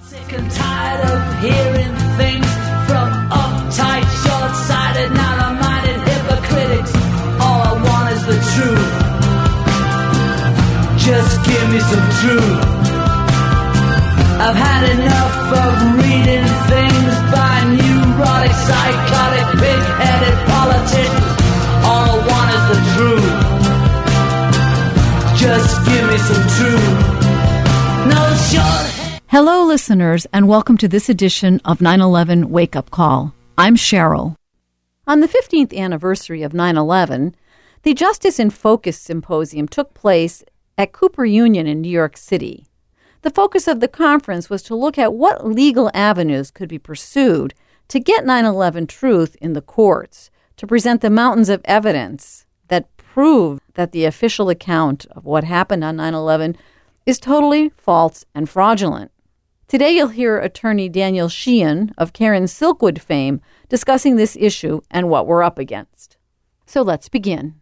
Sick and tired of hearing things from uptight, short-sighted, narrow-minded hypocritics. All I want is the truth. Just give me some truth. I've had enough of reading things by neurotic, psychotic, pig-headed politicians. All I want is the truth. Just give me some truth. No short. Hello, listeners, and welcome to this edition of 9/11 Wake Up Call. I'm Cheryl. On the 15th anniversary of 9/11, the Justice in Focus Symposium took place at Cooper Union in New York City. The focus of the conference was to look at what legal avenues could be pursued to get 9/11 truth in the courts, to present the mountains of evidence that prove that the official account of what happened on 9/11 is totally false and fraudulent. Today you'll hear attorney Daniel Sheehan of Karen Silkwood fame discussing this issue and what we're up against. So let's begin.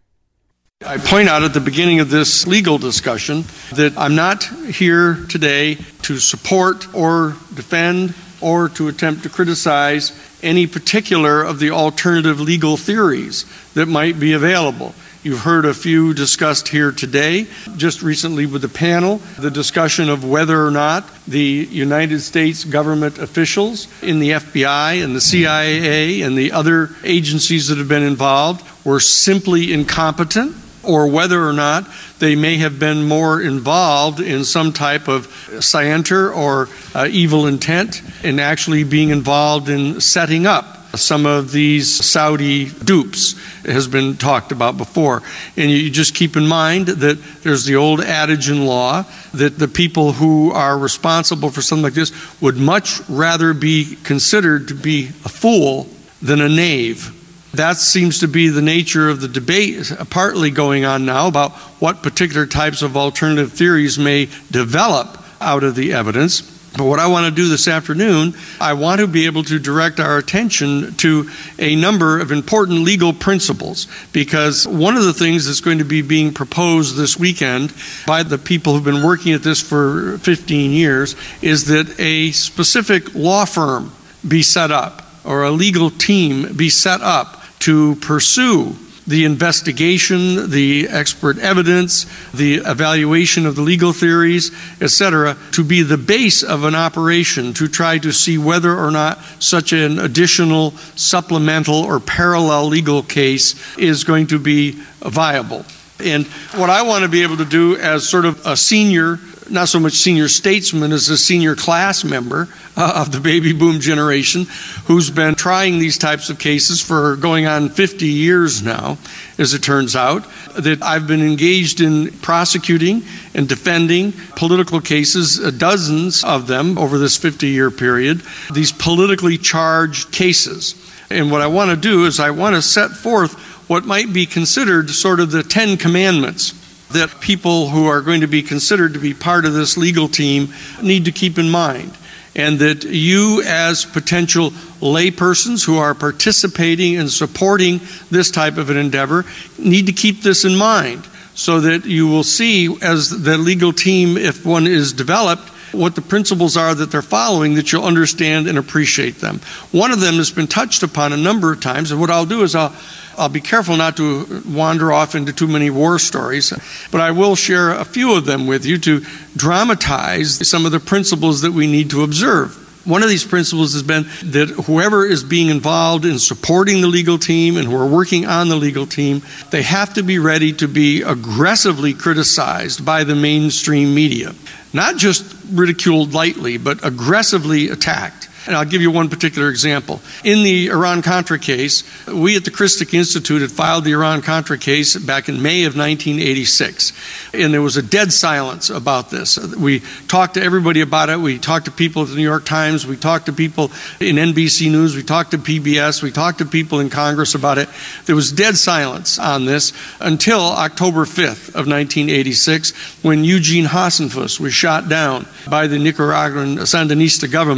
I point out at the beginning of this legal discussion that I'm not here today to support or defend or to attempt to criticize any particular of the alternative legal theories that might be available. You've heard a few discussed here today, just recently with the panel, the discussion of whether or not the United States government officials in the FBI and the CIA and the other agencies that have been involved were simply incompetent, or whether or not they may have been more involved in some type of scienter or evil intent in actually being involved in setting up some of these Saudi dupes. It has been talked about before. And you just keep in mind that there's the old adage in law that the people who are responsible for something like this would much rather be considered to be a fool than a knave. That seems to be the nature of the debate partly going on now about what particular types of alternative theories may develop out of the evidence. But what I want to do this afternoon, I want to be able to direct our attention to a number of important legal principles, because one of the things that's going to be being proposed this weekend by the people who've been working at this for 15 years is that a specific law firm be set up or a legal team be set up to pursue the investigation, the expert evidence, the evaluation of the legal theories, etc., to be the base of an operation to try to see whether or not such an additional, supplemental, or parallel legal case is going to be viable. And what I want to be able to do as sort of a senior, not so much senior statesman as a senior class member of the baby boom generation who's been trying these types of cases for going on 50 years now, as it turns out, that I've been engaged in prosecuting and defending political cases, dozens of them over this 50-year period, these politically charged cases. And what I want to do is I want to set forth what might be considered sort of the 10 commandments that people who are going to be considered to be part of this legal team need to keep in mind. And that you as potential laypersons who are participating and supporting this type of an endeavor need to keep this in mind so that you will see as the legal team, if one is developed, what the principles are that they're following, that you'll understand and appreciate them. One of them has been touched upon a number of times, and what I'll do is I'll be careful not to wander off into too many war stories, but I will share a few of them with you to dramatize some of the principles that we need to observe. One of these principles has been that whoever is being involved in supporting the legal team and who are working on the legal team, they have to be ready to be aggressively criticized by the mainstream media. Not just ridiculed lightly, but aggressively attacked. And I'll give you one particular example. In the Iran-Contra case, we at the Christic Institute had filed the Iran-Contra case back in May of 1986. And there was a dead silence about this. We talked to everybody about it. We talked to people at the New York Times. We talked to people in NBC News. We talked to PBS. We talked to people in Congress about it. There was dead silence on this until October 5th of 1986, when Eugene Hasenfuss was shot down by the Nicaraguan Sandinista government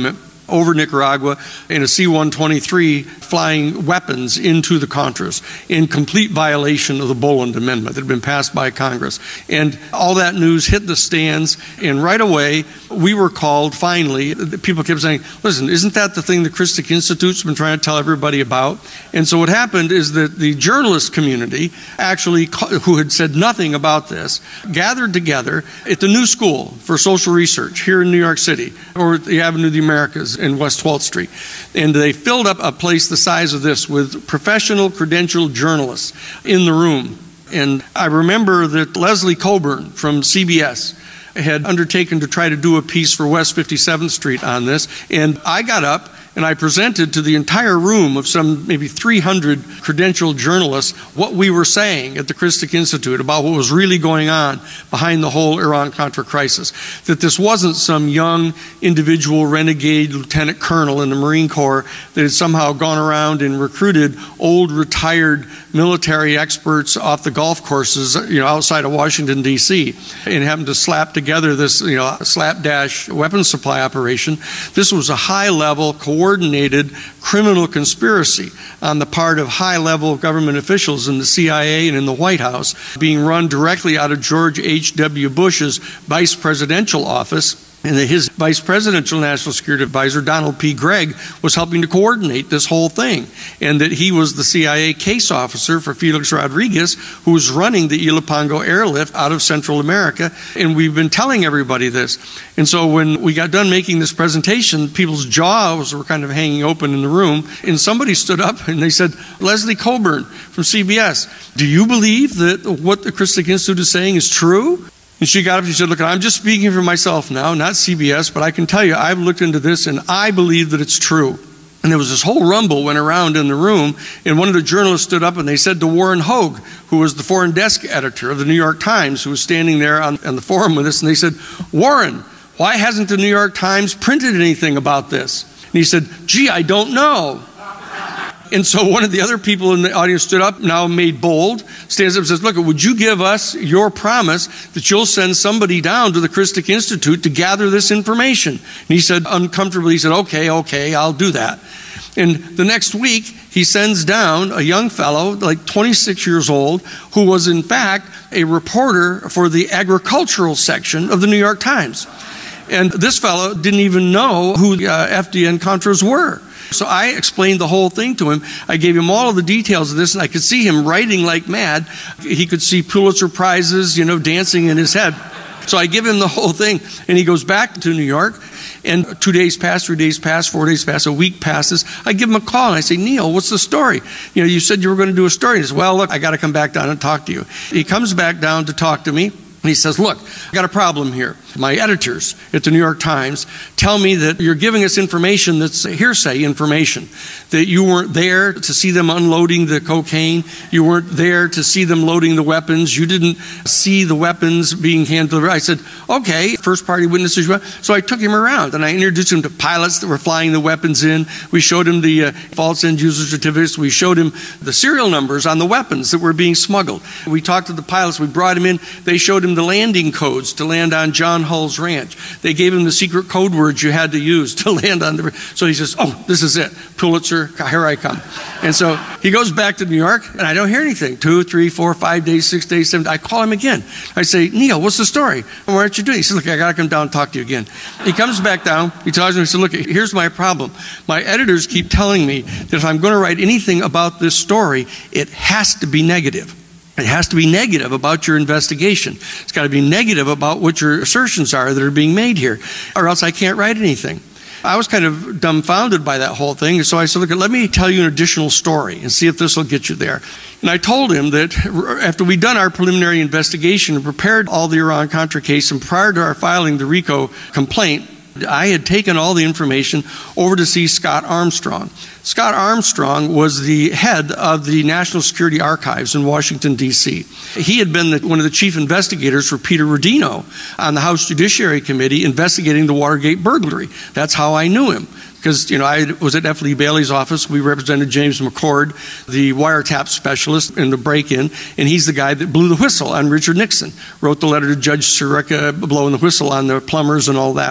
over Nicaragua in a C-123 flying weapons into the Contras in complete violation of the Boland Amendment that had been passed by Congress. And all that news hit the stands, and right away we were called, finally. People kept saying, listen, isn't that the thing the Christic Institute's been trying to tell everybody about? And so what happened is that the journalist community, actually, who had said nothing about this, gathered together at the New School for Social Research here in New York City, or the Avenue of the Americas in West 12th Street. And they filled up a place the size of this with professional, credentialed journalists in the room. And I remember that Leslie Coburn from CBS had undertaken to try to do a piece for West 57th Street on this. And I got up and I presented to the entire room of some maybe 300 credentialed journalists what we were saying at the Christic Institute about what was really going on behind the whole Iran-Contra crisis. That this wasn't some young individual renegade lieutenant colonel in the Marine Corps that had somehow gone around and recruited old retired military experts off the golf courses, outside of Washington, D.C., and happened to slap together this, slapdash weapons supply operation. This was a high-level, coordinated criminal conspiracy on the part of high-level government officials in the CIA and in the White House, being run directly out of George H.W. Bush's vice presidential office. And his vice presidential national security advisor, Donald P. Gregg, was helping to coordinate this whole thing. And that he was the CIA case officer for Felix Rodriguez, who was running the Ilopango airlift out of Central America. And we've been telling everybody this. And so when we got done making this presentation, people's jaws were kind of hanging open in the room. And somebody stood up and they said, Leslie Coburn from CBS, do you believe that what the Christic Institute is saying is true? And she got up and she said, look, I'm just speaking for myself now, not CBS, but I can tell you I've looked into this and I believe that it's true. And there was this whole rumble went around in the room, and one of the journalists stood up and they said to Warren Hogue, who was the foreign desk editor of the New York Times, who was standing there on the forum with us, and they said, Warren, why hasn't the New York Times printed anything about this? And he said, gee, I don't know. And so one of the other people in the audience stood up, now made bold, stands up and says, look, would you give us your promise that you'll send somebody down to the Christic Institute to gather this information? And he said, uncomfortably, he said, okay, I'll do that. And the next week, he sends down a young fellow, like 26 years old, who was in fact a reporter for the agricultural section of the New York Times. And this fellow didn't even know who FDN-Contras were. So I explained the whole thing to him. I gave him all of the details of this, and I could see him writing like mad. He could see Pulitzer Prizes, dancing in his head. So I give him the whole thing, and he goes back to New York, and 2 days pass, 3 days pass, 4 days pass, a week passes. I give him a call, and I say, Neil, what's the story? You said you were going to do a story. He says, well, look, I got to come back down and talk to you. He comes back down to talk to me. And he says, look, I got a problem here. My editors at the New York Times tell me that you're giving us information that's hearsay information, that you weren't there to see them unloading the cocaine. You weren't there to see them loading the weapons. You didn't see the weapons being handled. I said, okay, first party witnesses. So I took him around and I introduced him to pilots that were flying the weapons in. We showed him the false end user certificates. We showed him the serial numbers on the weapons that were being smuggled. We talked to the pilots. We brought him in. They showed him the landing codes to land on John Hull's ranch. They gave him the secret code words you had to use to land on the... So he says, oh, this is it. Pulitzer, here I come. And so he goes back to New York, and I don't hear anything. 2, 3, 4, 5 days, 6 days, 7 days. I call him again. I say, Neil, what's the story? And why aren't you doing it? He says, look, I got to come down and talk to you again. He comes back down. He tells me, he said, look, here's my problem. My editors keep telling me that if I'm going to write anything about this story, it has to be negative. It has to be negative about your investigation. It's got to be negative about what your assertions are that are being made here, or else I can't write anything. I was kind of dumbfounded by that whole thing. So I said, look, let me tell you an additional story and see if this will get you there. And I told him that after we'd done our preliminary investigation and prepared all the Iran-Contra case, and prior to our filing the RICO complaint, I had taken all the information over to see Scott Armstrong. Scott Armstrong was the head of the National Security Archives in Washington, D.C. He had been one of the chief investigators for Peter Rodino on the House Judiciary Committee investigating the Watergate burglary. That's how I knew him. Because, I was at F. Lee Bailey's office. We represented James McCord, the wiretap specialist in the break-in, and he's the guy that blew the whistle on Richard Nixon, wrote the letter to Judge Sirica blowing the whistle on the plumbers and all that.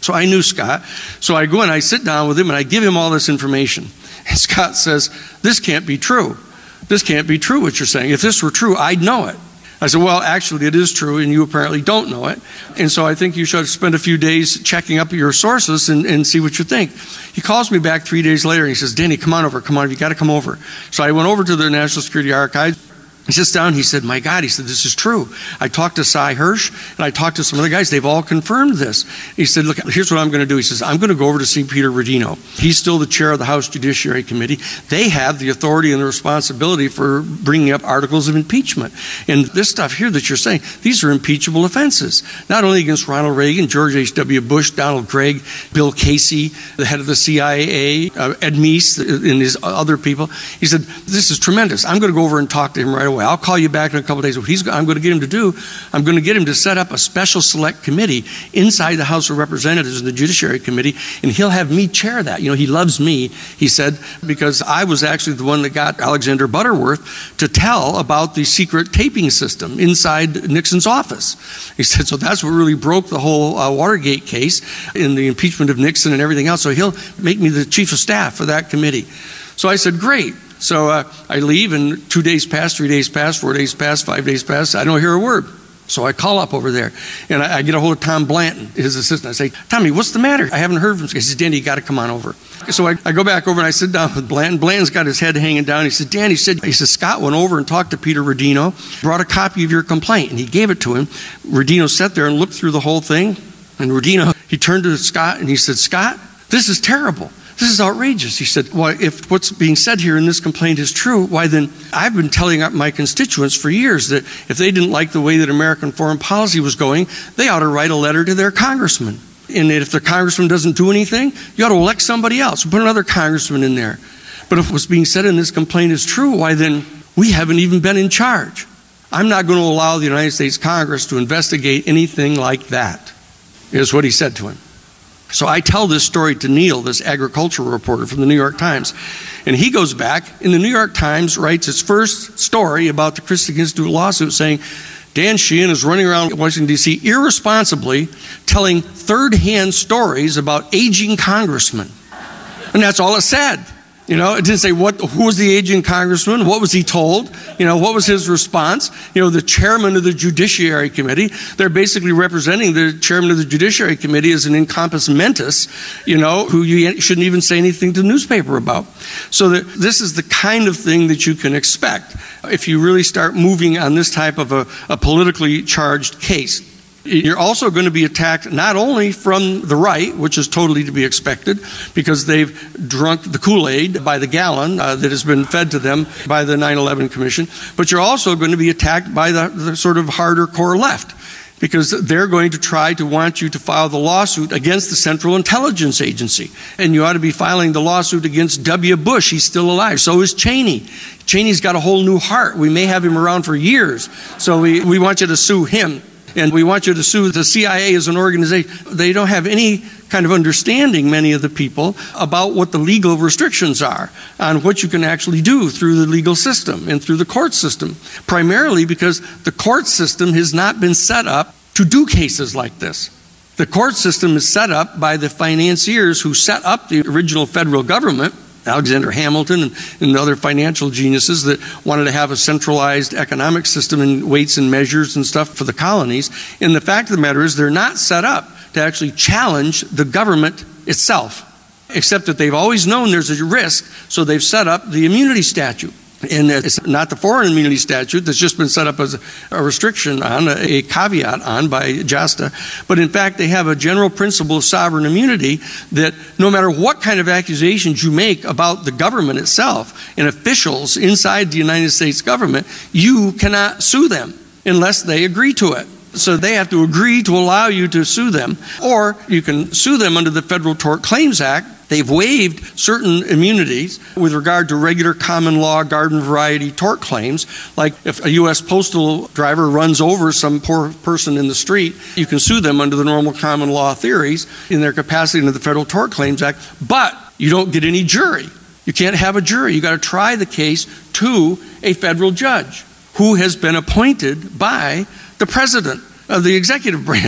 So I knew Scott. So I go and I sit down with him and I give him all this information. And Scott says, this can't be true. This can't be true what you're saying. If this were true, I'd know it. I said, well, actually, it is true, and you apparently don't know it. And so I think you should spend a few days checking up your sources and see what you think. He calls me back 3 days later, and he says, Danny, come on over. You've got to come over. So I went over to the National Security Archives. He sits down, he said, my God, he said, this is true. I talked to Cy Hirsch, and I talked to some other guys. They've all confirmed this. He said, look, here's what I'm going to do. He says, I'm going to go over to see Peter Rodino. He's still the chair of the House Judiciary Committee. They have the authority and the responsibility for bringing up articles of impeachment. And this stuff here that you're saying, these are impeachable offenses, not only against Ronald Reagan, George H.W. Bush, Donald Gregg, Bill Casey, the head of the CIA, Ed Meese, and his other people. He said, this is tremendous. I'm going to go over and talk to him right away. I'll call you back in a couple of days. What I'm going to get him to do, I'm going to get him to set up a special select committee inside the House of Representatives and the Judiciary Committee, and he'll have me chair that. He loves me, he said, because I was actually the one that got Alexander Butterworth to tell about the secret taping system inside Nixon's office. He said, so that's what really broke the whole Watergate case in the impeachment of Nixon and everything else. So he'll make me the chief of staff for that committee. So I said, great. So I leave, and 2 days pass, 3 days pass, 4 days pass, 5 days pass. I don't hear a word. So I call up over there, and I get a hold of Tom Blanton, his assistant. I say, Tommy, what's the matter? I haven't heard from him. He says, Danny, you got to come on over. So I go back over, and I sit down with Blanton. Blanton's got his head hanging down. He said, Dan, he said, Scott went over and talked to Peter Rodino, brought a copy of your complaint, and he gave it to him. Rodino sat there and looked through the whole thing, and Rodino, he turned to Scott, and he said, Scott, this is terrible. This is outrageous. He said, well, if what's being said here in this complaint is true, why then I've been telling my constituents for years that if they didn't like the way that American foreign policy was going, they ought to write a letter to their congressman. And if the congressman doesn't do anything, you ought to elect somebody else. Put another congressman in there. But if what's being said in this complaint is true, why then we haven't even been in charge. I'm not going to allow the United States Congress to investigate anything like that, is what he said to him. So I tell this story to Neil, this agricultural reporter from the New York Times. And he goes back, and the New York Times writes its first story about the Christie Institute lawsuit saying, Dan Sheehan is running around Washington, D.C. irresponsibly telling third-hand stories about aging congressmen. And that's all it said. It didn't say who was the aging congressman, what was he told, what was his response. The chairman of the Judiciary Committee, they're basically representing the chairman of the Judiciary Committee as an incompetence mentis, who you shouldn't even say anything to the newspaper about. So this is the kind of thing that you can expect if you really start moving on this type of a politically charged case. You're also going to be attacked not only from the right, which is totally to be expected, because they've drunk the Kool-Aid by the gallon that has been fed to them by the 9/11 Commission, but you're also going to be attacked by the sort of harder core left, because they're going to try to want you to file the lawsuit against the Central Intelligence Agency. And you ought to be filing the lawsuit against W. Bush. He's still alive. So is Cheney. Cheney's got a whole new heart. We may have him around for years. So we want you to sue him. And we want you to sue the CIA as an organization. They don't have any kind of understanding, many of the people, about what the legal restrictions are on what you can actually do through the legal system and through the court system, primarily because the court system has not been set up to do cases like this. The court system is set up by the financiers who set up the original federal government, Alexander Hamilton and other financial geniuses that wanted to have a centralized economic system and weights and measures and stuff for the colonies. And the fact of the matter is they're not set up to actually challenge the government itself, except that they've always known there's a risk, so they've set up the immunity statute. And it's not the foreign immunity statute that's just been set up as a restriction on, a caveat on by JASTA. But in fact, they have a general principle of sovereign immunity that no matter what kind of accusations you make about the government itself and officials inside the United States government, you cannot sue them unless they agree to it. So they have to agree to allow you to sue them, or you can sue them under the Federal Tort Claims Act. They've waived certain immunities with regard to regular common law garden variety tort claims, like if a U.S. postal driver runs over some poor person in the street, you can sue them under the normal common law theories in their capacity under the Federal Tort Claims Act, but you don't get any jury. You can't have a jury. You got to try the case to a federal judge who has been appointed by the president of the executive branch.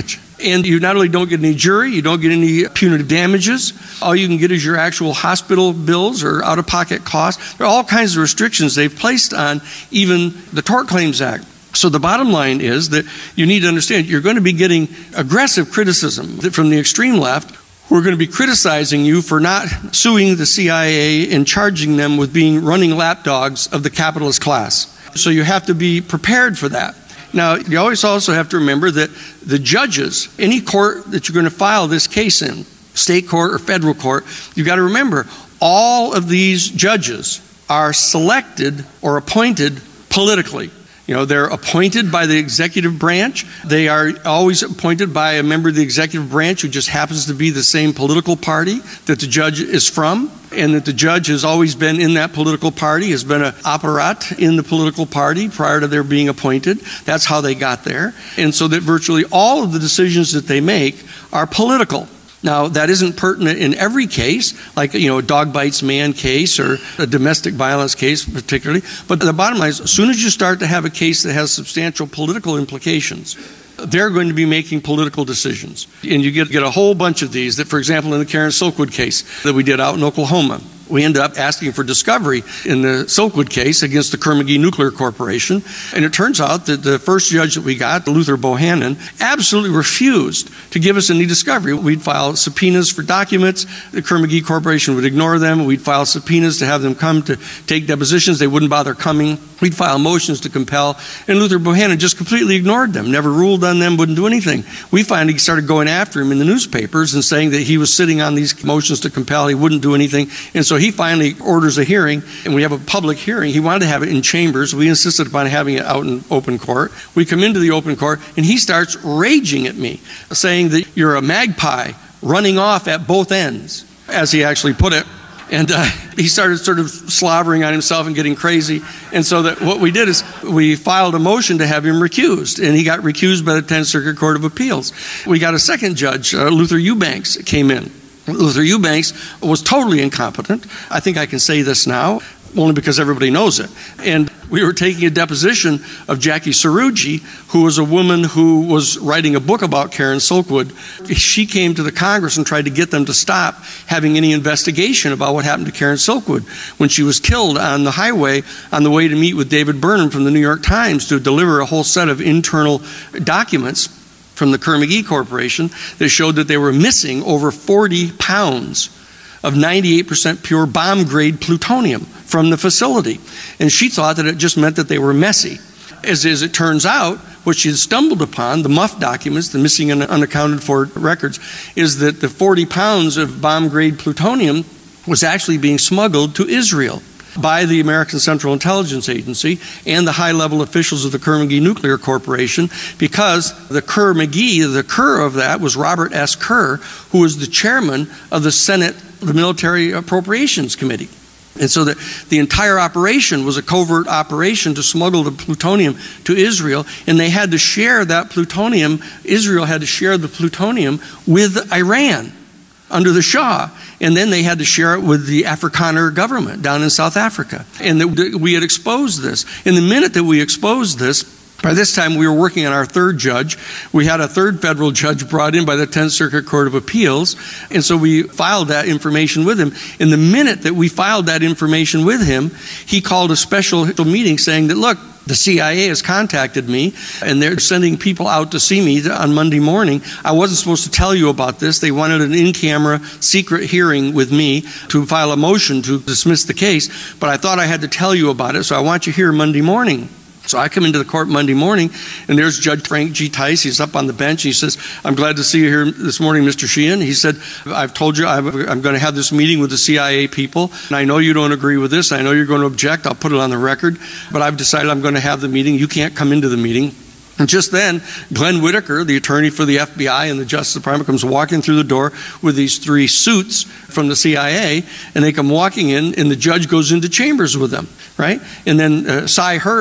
And you not only don't get any jury, you don't get any punitive damages. All you can get is your actual hospital bills or out-of-pocket costs. There are all kinds of restrictions they've placed on even the Tort Claims Act. So the bottom line is that you need to understand you're going to be getting aggressive criticism from the extreme left, who are going to be criticizing you for not suing the CIA and charging them with being running lapdogs of the capitalist class. So you have to be prepared for that. Now, you always also have to remember that the judges, any court that you're going to file this case in, state court or federal court, you've got to remember all of these judges are selected or appointed politically. They're appointed by the executive branch. They are always appointed by a member of the executive branch who just happens to be the same political party that the judge is from, and that the judge has always been in that political party, has been an apparat in the political party prior to their being appointed. That's how they got there. And so that virtually all of the decisions that they make are political. Now, that isn't pertinent in every case, like, a dog bites man case or a domestic violence case particularly. But the bottom line is, as soon as you start to have a case that has substantial political implications, they're going to be making political decisions. And you get a whole bunch of these that, for example, in the Karen Silkwood case that we did out in Oklahoma, we ended up asking for discovery in the Silkwood case against the Kerr-McGee Nuclear Corporation. And it turns out that the first judge that we got, Luther Bohannon, absolutely refused to give us any discovery. We'd file subpoenas for documents. The Kerr-McGee Corporation would ignore them. We'd file subpoenas to have them come to take depositions. They wouldn't bother coming. We'd file motions to compel. And Luther Bohannon just completely ignored them, never ruled on them, wouldn't do anything. We finally started going after him in the newspapers and saying that he was sitting on these motions to compel. He wouldn't do anything. And so he finally orders a hearing, and we have a public hearing. He wanted to have it in chambers. We insisted upon having it out in open court. We come into the open court, and he starts raging at me, saying that you're a magpie running off at both ends, as he actually put it. And he started sort of slobbering on himself and getting crazy. And so that what we did is we filed a motion to have him recused. And he got recused by the 10th Circuit Court of Appeals. We got a second judge, Luther Eubanks, came in. Luther Eubanks was totally incompetent. I think I can say this now, only because everybody knows it. And we were taking a deposition of Jackie Sarugi, who was a woman who was writing a book about Karen Silkwood. She came to the Congress and tried to get them to stop having any investigation about what happened to Karen Silkwood when she was killed on the highway on the way to meet with David Burnham from the New York Times to deliver a whole set of internal documents from the Kerr-McGee Corporation that showed that they were missing over 40 pounds of 98% pure bomb-grade plutonium from the facility. And she thought that it just meant that they were messy. As it turns out, what she had stumbled upon, the MUF documents, the missing and unaccounted for records, is that the 40 pounds of bomb-grade plutonium was actually being smuggled to Israel by the American Central Intelligence Agency and the high-level officials of the Kerr-McGee Nuclear Corporation, because the Kerr-McGee, the Kerr of that was Robert S. Kerr, who was the chairman of the Senate, the Military Appropriations Committee. And so the entire operation was a covert operation to smuggle the plutonium to Israel, and they had to share that plutonium. Israel had to share the plutonium with Iran under the Shah, and then they had to share it with the Afrikaner government down in South Africa. And that we had exposed this. And the minute that we exposed this, by this time we were working on our third judge. We had a third federal judge brought in by the 10th Circuit Court of Appeals, and so we filed that information with him. And the minute that we filed that information with him, he called a special meeting saying that, look, the CIA has contacted me, and they're sending people out to see me on Monday morning. I wasn't supposed to tell you about this. They wanted an in-camera secret hearing with me to file a motion to dismiss the case, but I thought I had to tell you about it, so I want you here Monday morning. So I come into the court Monday morning, and there's Judge Frank G. Tice. He's up on the bench. He says, I'm glad to see you here this morning, Mr. Sheehan. He said, I've told you I'm going to have this meeting with the CIA people, and I know you don't agree with this. I know you're going to object. I'll put it on the record, but I've decided I'm going to have the meeting. You can't come into the meeting. And just then, Glenn Whitaker, the attorney for the FBI and the Justice Department, comes walking through the door with these three suits from the CIA, and they come walking in, and the judge goes into chambers with them, right? And then Cy Hirsch,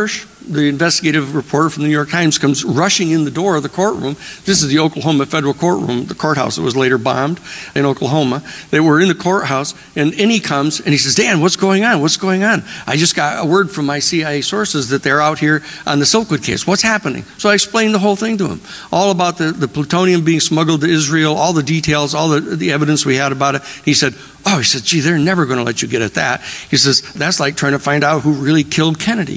the investigative reporter from the New York Times, comes rushing in the door of the courtroom. This is the Oklahoma federal courtroom, the courthouse that was later bombed in Oklahoma. They were in the courthouse, and in he comes, and he says, Dan, what's going on? What's going on? I just got a word from my CIA sources that they're out here on the Silkwood case. What's happening? So I explained the whole thing to him, all about the plutonium being smuggled to Israel, all the details, all the evidence we had about it. He said, gee, they're never going to let you get at that. He says, that's like trying to find out who really killed Kennedy.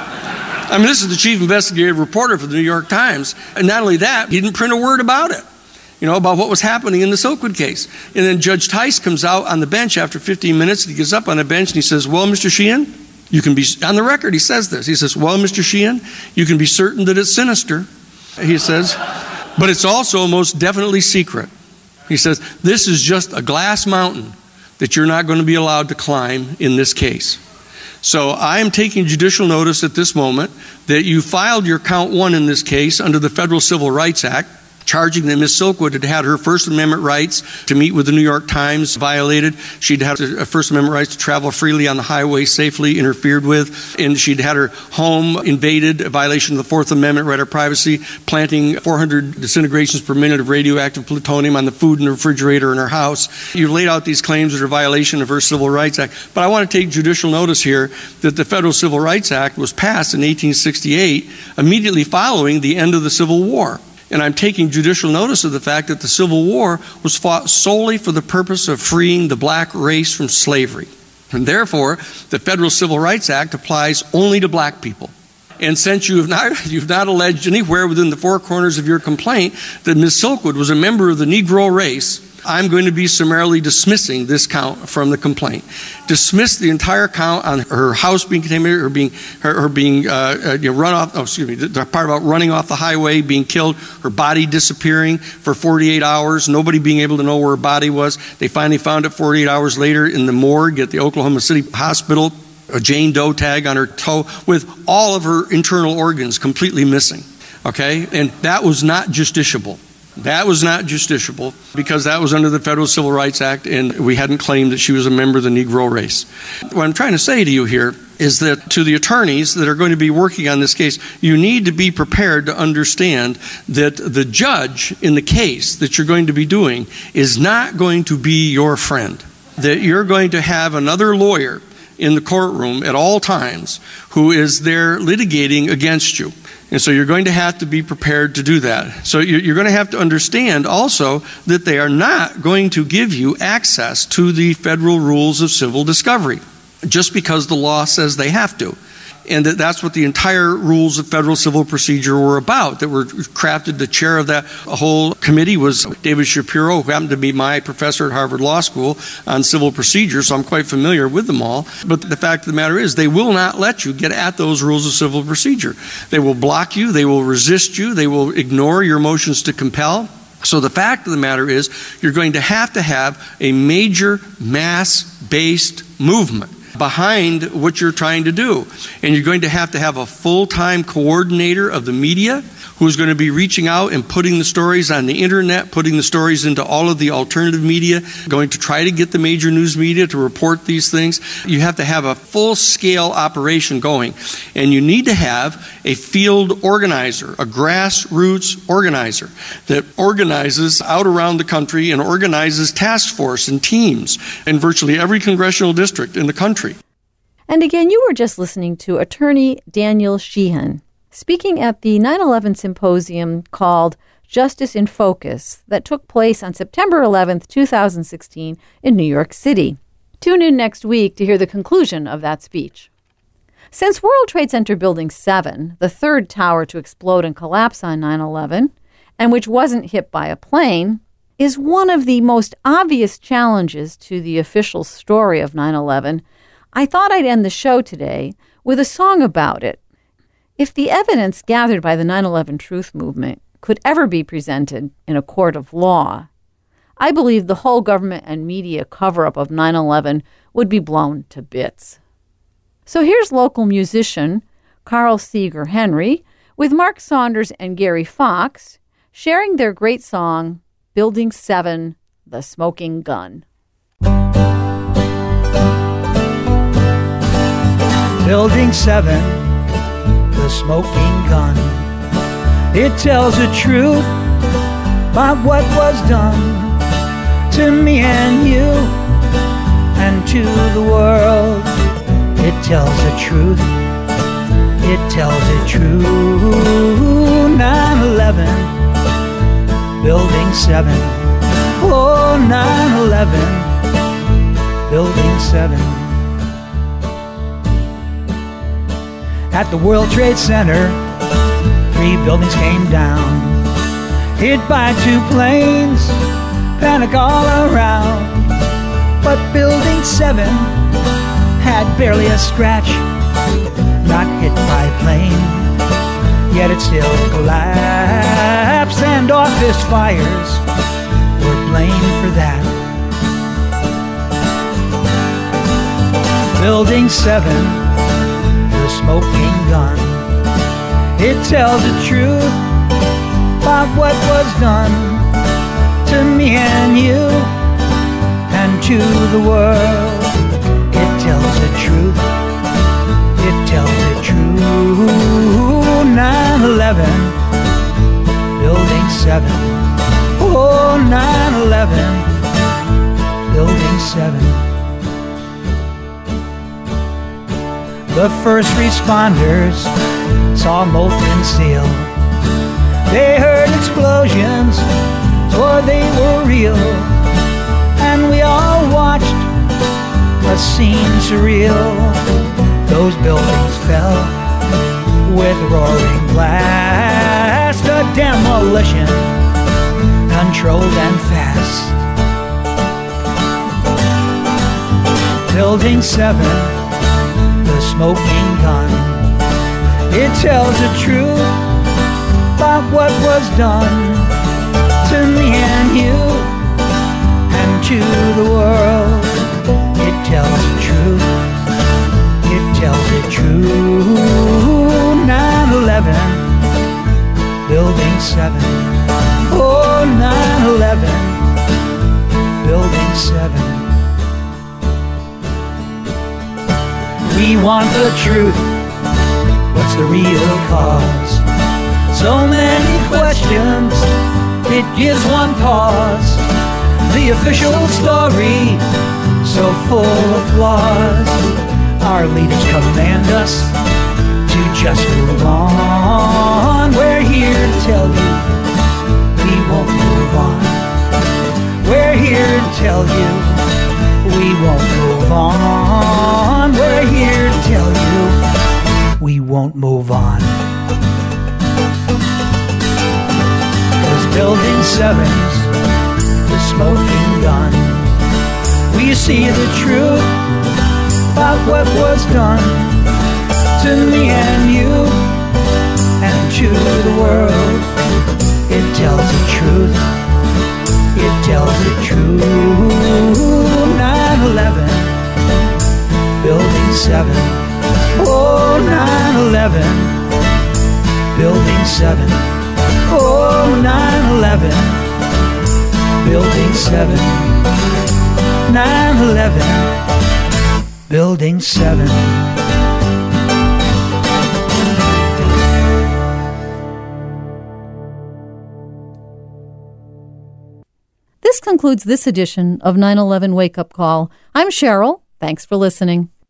I mean, this is the chief investigative reporter for the New York Times. And not only that, he didn't print a word about it, about what was happening in the Silkwood case. And then Judge Tice comes out on the bench after 15 minutes. He gets up on the bench and he says, well, Mr. Sheehan, you can be, on the record, he says this. He says, well, Mr. Sheehan, you can be certain that it's sinister, he says, but it's also most definitely secret. He says, this is just a glass mountain that you're not going to be allowed to climb in this case. So I am taking judicial notice at this moment that you filed your count 1 in this case under the Federal Civil Rights Act, charging that Ms. Silkwood had had her First Amendment rights to meet with the New York Times violated. She'd had her First Amendment rights to travel freely on the highway safely interfered with, and she'd had her home invaded, a violation of the Fourth Amendment right of privacy, planting 400 disintegrations per minute of radioactive plutonium on the food in the refrigerator in her house. You laid out these claims that are a violation of her Civil Rights Act. But I want to take judicial notice here that the Federal Civil Rights Act was passed in 1868, immediately following the end of the Civil War. And I'm taking judicial notice of the fact that the Civil War was fought solely for the purpose of freeing the black race from slavery. And therefore, the Federal Civil Rights Act applies only to black people. And since you've not alleged anywhere within the four corners of your complaint that Ms. Silkwood was a member of the Negro race, I'm going to be summarily dismissing this count from the complaint. Dismiss the entire count on her house being contaminated, her being run off. The part about running off the highway, being killed, her body disappearing for 48 hours, nobody being able to know where her body was. They finally found it 48 hours later in the morgue at the Oklahoma City Hospital. A Jane Doe tag on her toe with all of her internal organs completely missing. Okay, and that was not justiciable. That was not justiciable because that was under the Federal Civil Rights Act, and we hadn't claimed that she was a member of the Negro race. What I'm trying to say to you here is that to the attorneys that are going to be working on this case, you need to be prepared to understand that the judge in the case that you're going to be doing is not going to be your friend. That you're going to have another lawyer in the courtroom at all times who is there litigating against you. And so you're going to have to be prepared to do that. So you're going to have to understand also that they are not going to give you access to the federal rules of civil discovery just because the law says they have to. And that's what the entire rules of federal civil procedure were about, that were crafted. The chair of that whole committee was David Shapiro, who happened to be my professor at Harvard Law School on civil procedure, so I'm quite familiar with them all. But the fact of the matter is, they will not let you get at those rules of civil procedure. They will block you, they will resist you, they will ignore your motions to compel. So the fact of the matter is, you're going to have a major mass-based movement behind what you're trying to do. And you're going to have a full-time coordinator of the media who's going to be reaching out and putting the stories on the internet, putting the stories into all of the alternative media, going to try to get the major news media to report these things. You have to have a full-scale operation going. And you need to have a field organizer, a grassroots organizer that organizes out around the country and organizes task force and teams in virtually every congressional district in the country. And again, you were just listening to attorney Daniel Sheehan speaking at the 9/11 symposium called Justice in Focus that took place on September 11th, 2016 in New York City. Tune in next week to hear the conclusion of that speech. Since World Trade Center Building 7, the third tower to explode and collapse on 9/11, and which wasn't hit by a plane, is one of the most obvious challenges to the official story of 9/11, I thought I'd end the show today with a song about it. If the evidence gathered by the 9/11 Truth Movement could ever be presented in a court of law, I believe the whole government and media cover-up of 9/11 would be blown to bits. So here's local musician Carl Seeger Henry with Mark Saunders and Gary Fox sharing their great song, Building 7, The Smoking Gun. Building 7, the smoking gun. It tells the truth about what was done to me and you and to the world. It tells the truth. It tells it true. 9/11, Building 7. Oh, 9/11, Building 7. At the World Trade Center, 3 buildings came down, hit by 2 planes, panic all around. But Building 7 had barely a scratch, not hit by a plane, yet it still collapsed, and office fires were blamed for that. Building 7, the smoking gun. It tells the truth about what was done to me and you and to the world. It tells the truth. It tells the truth. 9/11, Building 7. Oh, 9/11, Building 7. The first responders saw molten steel. They heard explosions, swore they were real, and we all watched a scene surreal. Those buildings fell with roaring blast, a demolition controlled and fast. Building 7, the smoking gun. It tells the truth about what was done to me and you and to the world. It tells the truth. It tells the truth. 9/11, Building 7. Oh, 9/11, Building 7. We want the truth. What's the real cause? So many questions, it gives one pause. The official story, so full of flaws. Our leaders command us to just move on. We're here to tell you we won't move on. We're here to tell you we won't move on. We're here to tell you we won't move on. 'Cause Building 7's the smoking gun. We see the truth about what was done to me and you and to the world. It tells the truth. It tells the truth. 9/11, Building 7. Oh, 9/11, Building 7. Oh, 9/11, Building 7. 9/11, Building 7. This concludes this edition of 9/11 Wake Up Call. I'm Cheryl. Thanks for listening.